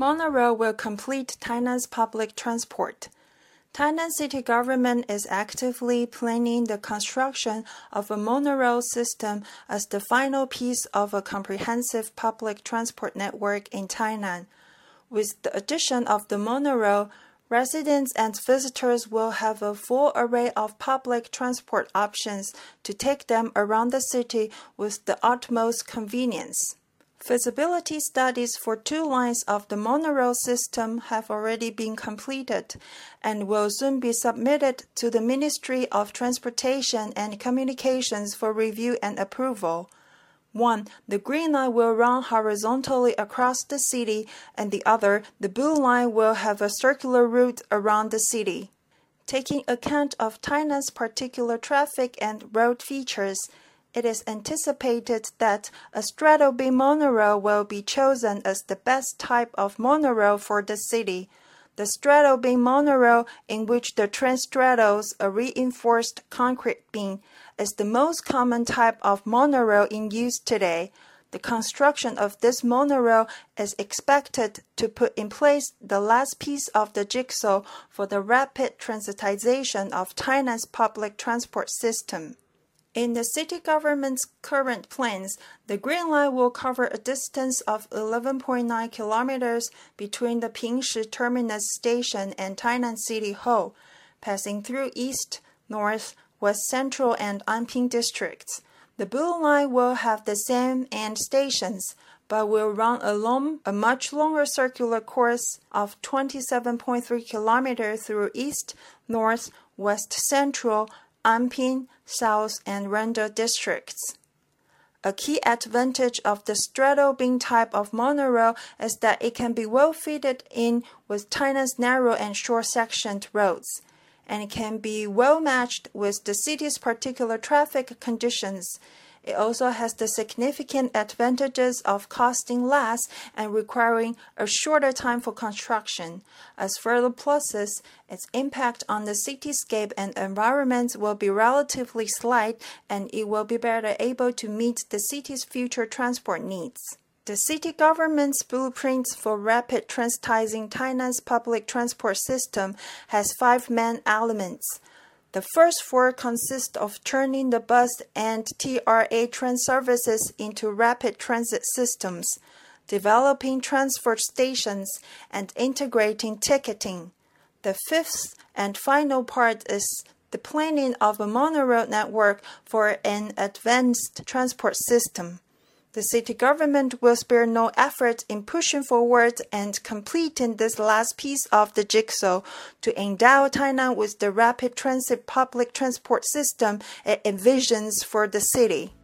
Monorail will complete Tainan's public transport. Tainan city government is actively planning the construction of a monorail system as the final piece of a comprehensive public transport network in Tainan. With the addition of the monorail, residents and visitors will have a full array of public transport options to take them around the city with the utmost convenience. Feasibility studies for 2 lines of the monorail system have already been completed and will soon be submitted to the Ministry of Transportation and Communications for review and approval. 1. The Green Line will run horizontally across the city, and the other, the Blue Line, will have a circular route around the city. Taking account of Tainan's particular traffic and road features, it is anticipated that a straddle-beam monorail will be chosen as the best type of monorail for the city. The straddle-beam monorail, in which the train straddles a reinforced concrete beam, is the most common type of monorail in use today. The construction of this monorail is expected to put in place the last piece of the jigsaw for the rapid transitization of Tainan's public transport system. In the city government's current plans, the Green Line will cover a distance of 11.9 kilometers between the Pingshi Terminus Station and Tainan City Hall, passing through East, North, West Central, and Anping districts. The Blue Line will have the same end stations, but will run along a much longer circular course of 27.3 kilometers through East, North, West Central, Anping, South, and Randa districts. A key advantage of the straddle-beam type of monorail is that it can be well fitted in with Tainan's narrow and short-sectioned roads, and it can be well matched with the city's particular traffic conditions. It also has the significant advantages of costing less and requiring a shorter time for construction. As further pluses, its impact on the cityscape and environment will be relatively slight, and it will be better able to meet the city's future transport needs. The city government's blueprints for rapid transitizing Tainan's public transport system has 5 main elements. The first 4 consist of turning the bus and TRA train services into rapid transit systems, developing transfer stations, and integrating ticketing. The 5th and final part is the planning of a monorail network for an advanced transport system. The city government will spare no effort in pushing forward and completing this last piece of the jigsaw to endow Tainan with the rapid transit public transport system it envisions for the city.